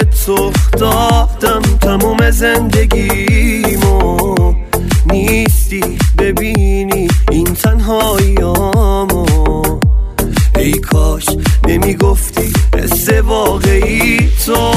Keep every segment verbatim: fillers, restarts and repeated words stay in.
تو دادم تموم زندگیمو، نیستی ببینی این تنهاییامو. ای کاش نمیگفتی حس واقعی تو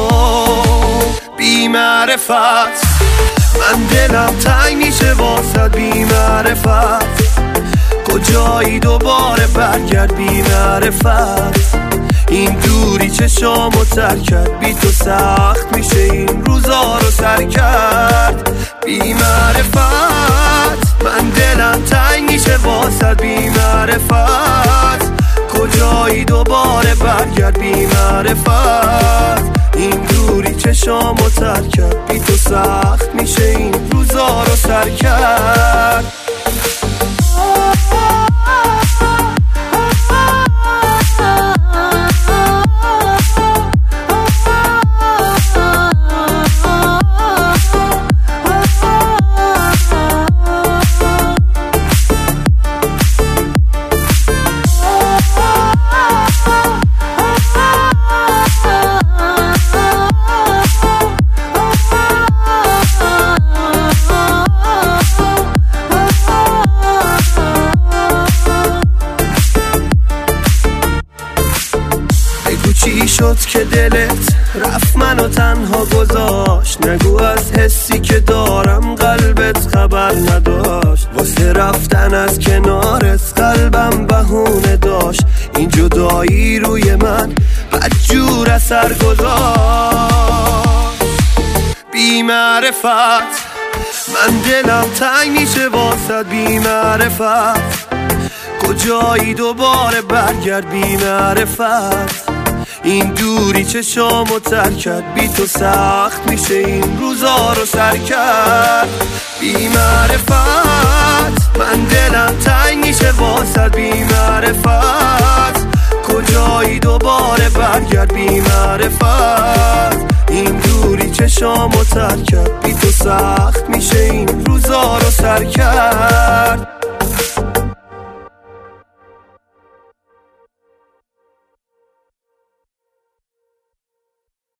بی معرفت. من دلم تنگ میشه واسد بی معرفت، کجایی دوباره برگرد بی معرفت. این دوری چشامو تر کرد، بی تو سخت میشه این روزا رو سر کرد بی معرفت. من دلم تنگ میشه واسد بی معرفت، کجایی دوباره برگرد بی معرفت. این دوری چشامو تر کرد، بی تو سخت میشه این روزا رو سر کرد. چی شد که دلت رفت منو تنها گذاشت؟ نگو از حسی که دارم قلبت خبر نداشت. واسه رفتن از کنارت قلبم بهونه داشت. این جدایی روی من بدجور اثر گذاشت بی معرفت. من دلم تنگ میشه واسد بی معرفت، کجایی دوباره برگرد بی معرفت. این دوری چشامو تر کرد، بی تو سخت میشه این روزا رو سر کرد بی معرفت. من دلم تنگ میشه واسد بی معرفت، کجایی دوباره برگرد بی معرفت. این دوری چشامو تر کرد، بی تو سخت میشه این روزا رو سر کرد.